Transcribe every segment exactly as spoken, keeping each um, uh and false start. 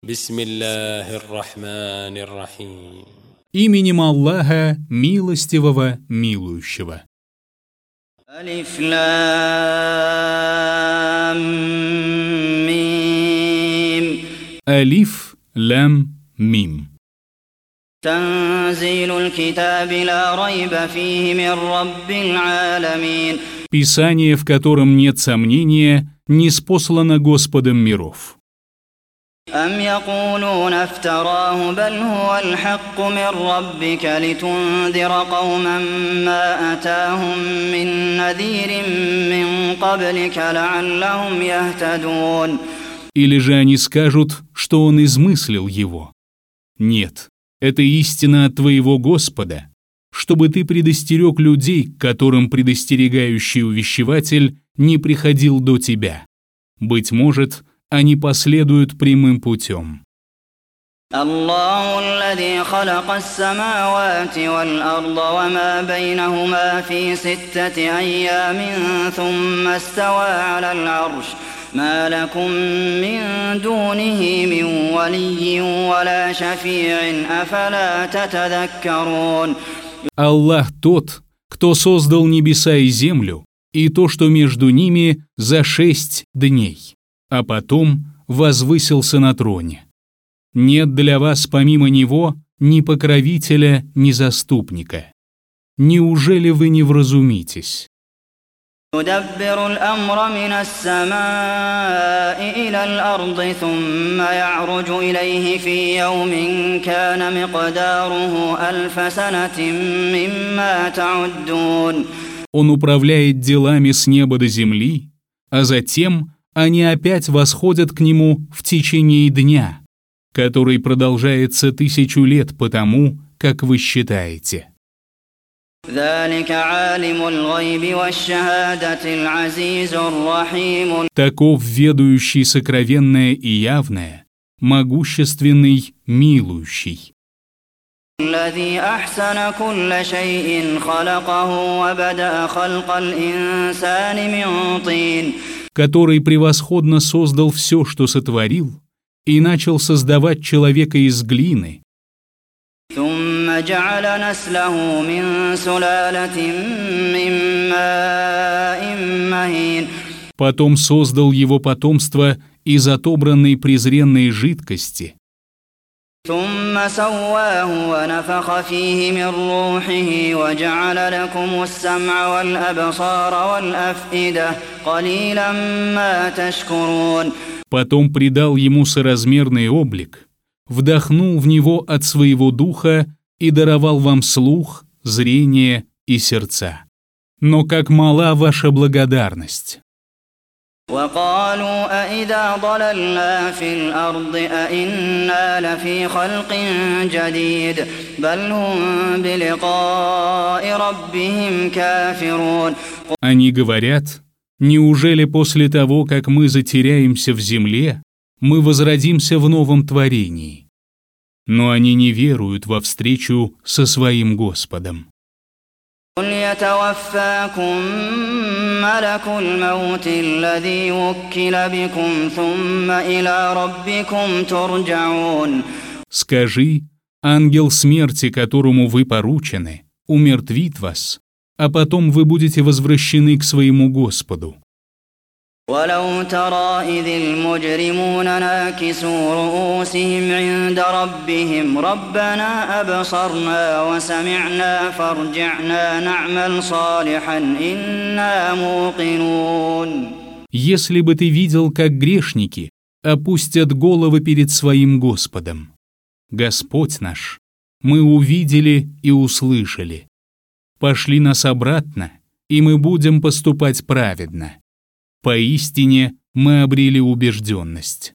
Бисмиллахир-рахманир-рахим. Именем Аллаха, милостивого, милующего. Алиф лам мим. Алиф лам мим. Танзилуль китаби ла райба фихи мир раббил алямин. Писание, в котором нет сомнения, ниспослано Господом миров. أم يقولون افتراه بل هو الحق من ربك لتنذر قوما ما أتاهم من نذير من قبلك لعلهم يهتدون. Или же они скажут, что он измыслил его? Нет, это истина от твоего Господа, чтобы ты предостерег людей, к которым предостерегающий увещеватель не приходил до тебя. Быть может, они последуют прямым путем. الله الذي خلق السماوات والأرض وما بينهما في ستة أيام ثم استوى على العرش ما لكم من دونه من ولي ولا شفيع أفلا تتذكرون. Аллах тот, кто создал небеса и землю, и то, что между ними, за шесть дней, а потом возвысился на троне. Нет для вас помимо него ни покровителя, ни заступника. Неужели вы не вразумитесь? يدبر الأمر من السماء إلى الأرض ثم يعرج إليه في يوم كان مقداره ألف سنة مما تعدون. Он управляет делами с неба до земли, а затем они опять восходят к нему в течение дня, который продолжается тысячу лет по тому, как вы считаете. Таков ведающий сокровенное и явное, могущественный, милующий. الذي أحسن كل شيء خلقه وبدأ خلق الإنسان من طين. Который превосходно создал все, что сотворил, и начал создавать человека из глины. ثم جعل نسله من سلالة من ماء مهين. Потом создал его потомство из отобранной презренной жидкости. ثم سواه ونفخ فيه من روحه وجعل لكم السمع والأبصار والأفئدة قليلا ما تشكرون. Потом придал ему соразмерный облик, вдохнул в него от своего духа и даровал вам слух, зрение и сердца. Но как мала ваша благодарность! وقالوا أإذا ضللنا في الأرض أإنا لفي خلق جديد بل هم بلقاء ربهم كافرون. Они говорят: неужели после того, как мы затеряемся в земле, мы возродимся в новом творении? Но они не веруют во встречу со своим Господом. قل يتوفاكم ملك الموت الذي وكل بكم ثم إلى ربكم ترجعون. Скажи, ангел смерти, которому вы поручены, умертвит вас, а потом вы будете возвращены к своему Господу. ولو ترى إذ المجرمون ناكسوا رؤوسهم عند ربهم ربنا أبصرنا وسمعنا فارجعنا نعمل صالحا إنا موقنون. Если бы ты видел, как грешники опустят головы перед своим Господом. Господь наш, мы увидели и услышали. Пошли нас обратно, и мы будем поступать праведно. Поистине мы обрели убежденность.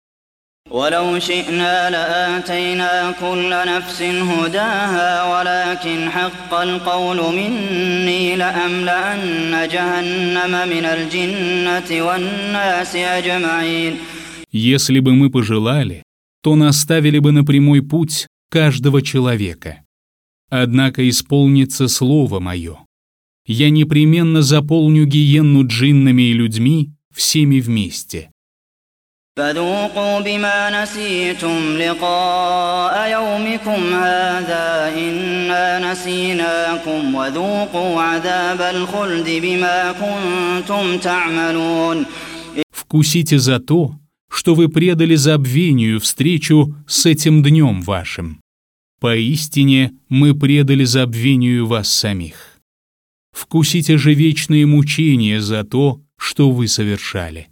ولو شئنا لآتينا كل نفس هداها ولكن حق القول مني لأملأن جهنم من الجنة والناس أجمعين. Если бы мы пожелали, то наставили бы на прямой путь каждого человека. Однако исполнится слово мое. Я непременно заполню гиенну джиннами и людьми всеми вместе. فذوقوا بما نسيتم لقاء يومكم هذا إنا نسيناكم وذوقوا عذاب الخلد بما كنتم تعملون. Вкусите за то, что вы предали забвению встречу с этим днем вашим. Поистине мы предали забвению вас самих. Вкусите же вечные мучения за то, что вы совершали.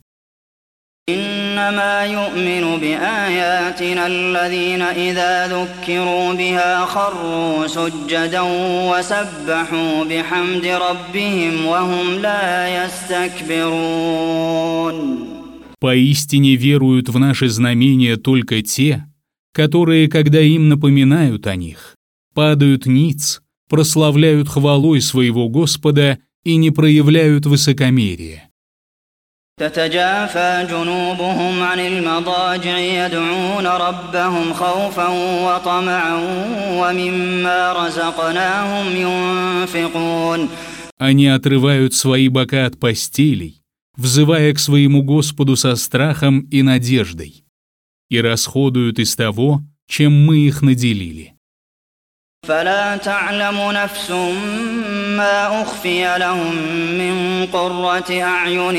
إنما يؤمن بآياتنا الذين إذا ذكروا بها خروا سجدا وسبحوا بحمد ربهم وهم لا يستكبرون. Поистине веруют в наши знамения только те, которые, когда им напоминают о них, падают ниц, прославляют хвалой своего Господа и не проявляют высокомерия. تتجافى جنوبهم عن المضاجع يدعون ربهم خوفا وطمعا ومما رزقناهم ينفقون. Они отрывают свои бока от постелей, взывая к своему Господу со страхом и надеждой, и расходуют из того, чем мы их наделили. فلا تعلم نفس ما أخفي لهم من قرة أعين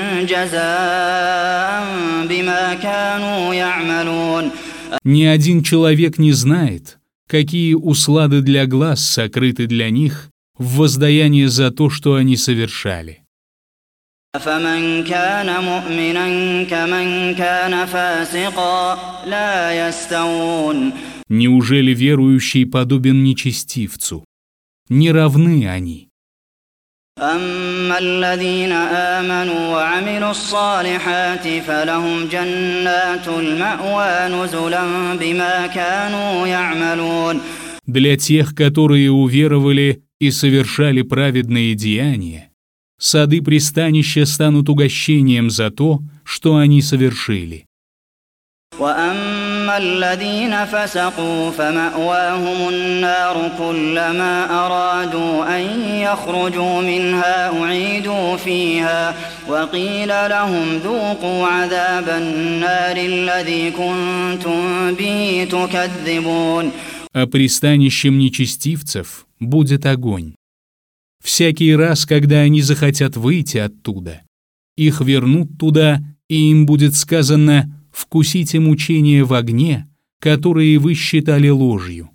جزاء بما كانوا يعملون. Ни один человек не знает, какие услады для глаз сокрыты для них в воздаянии за то, что они совершали. فمن كان مؤمنا كمن كان فاسقا لا يستوون. Неужели верующий подобен нечестивцу? Не равны они. أما الذين آمنوا وعملوا الصالحات فلهم جنات المأوى نزلا بما كانوا يعملون. Для тех, которые уверовали и совершали праведные деяния, сады пристанища станут угощением за то, что они совершили. وأما الذين فسقوا فمأواهم النار كلما أرادوا أن يخرجوا منها أعيدوا فيها وقيل لهم ذوقوا عذاب النار الذي كنتم به تكذبون. А пристанищем нечестивцев будет огонь. Всякий раз, когда они захотят выйти оттуда, их вернут туда, и им будет сказано: «Вкусите мучения в огне, которые вы считали ложью».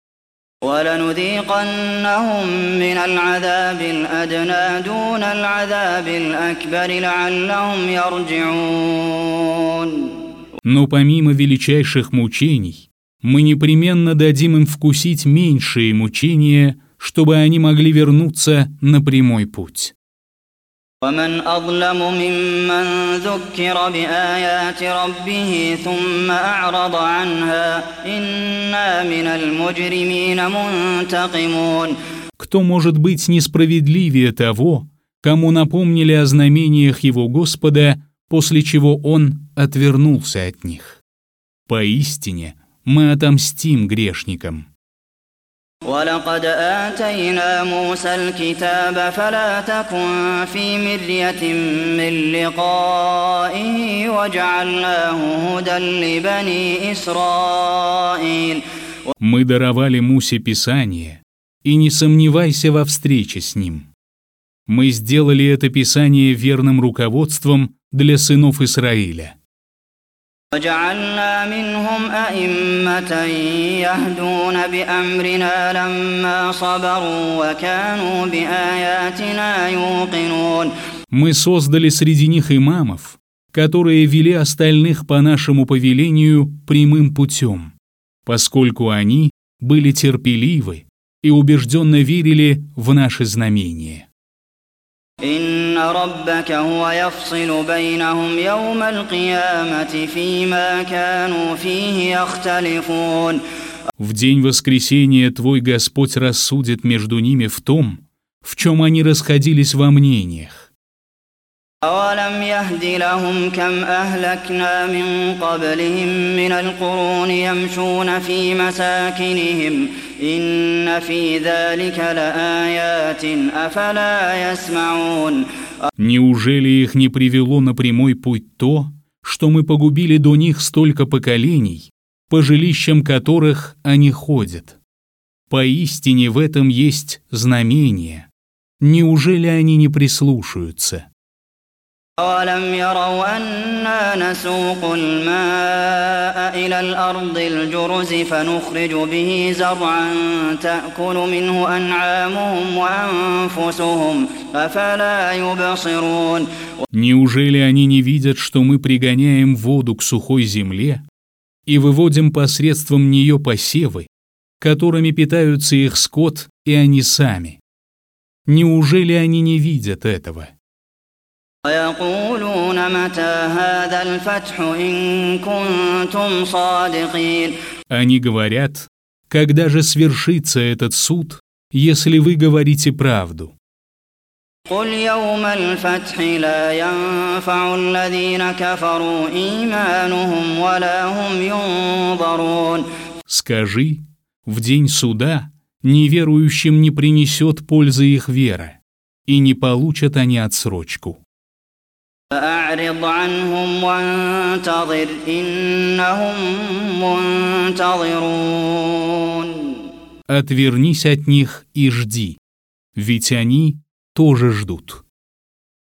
وَلَنُذِيقَنَّهُم مِّنَ الْعَذَابِ الْأَدْنَىٰ دُونَ الْعَذَابِ الْأَكْبَرِ لَعَلَّهُمْ يَرْجِعُونَ. Но помимо величайших мучений, мы непременно дадим им вкусить меньшие мучения, чтобы они могли вернуться на прямой путь. ومن أظلم ممن ذكر بآيات ربه ثم أعرض عنها إنا من المجرمين منتقمون. Кто может быть несправедливее того, кому напомнили о знамениях его Господа, после чего он отвернулся от них? Поистине мы отомстим грешникам. ولقد آتينا موسى الكتاب فلا تكن في مرية من لقائه وجعلناه هدى لبني إسرائيل. Мы даровали Мусе Писание, и не сомневайся во встрече с ним. Мы сделали это Писание верным руководством для сынов Израиля. وجعلنا منهم أئمة يهدون بأمرنا لما صبروا وكانوا بآياتنا يوقنون. Мы создали среди них имамов, которые вели остальных по нашему повелению прямым путем, поскольку они были терпеливы и убежденно верили в наши знамения. إن ربك هو يفصل بينهم يوم القيامة فيما كانوا فيه يختلفون. В день воскресения твой Господь рассудит между ними в том, в чем они расходились во мнениях. أولم يهد لهم كم أهلكنا من قبلهم من القرون يمشون في مساكنهم إن في ذلك لآيات أفلا يسمعون. Неужели их не привело на прямой путь то, что мы погубили до них столько поколений, по жилищам которых они ходят. Поистине в этом есть знамение. Неужели они не прислушаются? أَوَلَمْ يَرَوْا أَنَّا نَسُوقُ الْمَاءَ إِلَى الْأَرْضِ الْجُرُزِ فَنُخْرِجُ بِهِ زَرْعًا تَأْكُلُ مِنْهُ أَنْعَامُهُمْ وَأَنْفُسُهُمْ أَفَلَا يُبْصِرُونَ. Неужели они не видят, что мы пригоняем воду к сухой земле и выводим посредством нее посевы, которыми питаются их скот и они сами? Неужели они не видят этого? وَيَقُولُونَ مَتَى هَذَا الْفَتْحُ إِن كُنتُمْ صَادِقِينَ. Они говорят, когда же свершится этот суд, если вы говорите правду? قُلْ يَوْمَ الْفَتْحِ لَا يَنفَعُ الَّذِينَ كَفَرُوا إِيمَانُهُمْ وَلَا هُمْ يُنظَرُونَ. Скажи, в день суда неверующим не принесет пользы их вера, и не получат они отсрочку. فأعرض عنهم وانتظر إنهم منتظرون. Отвернись от них и жди, ведь они тоже ждут.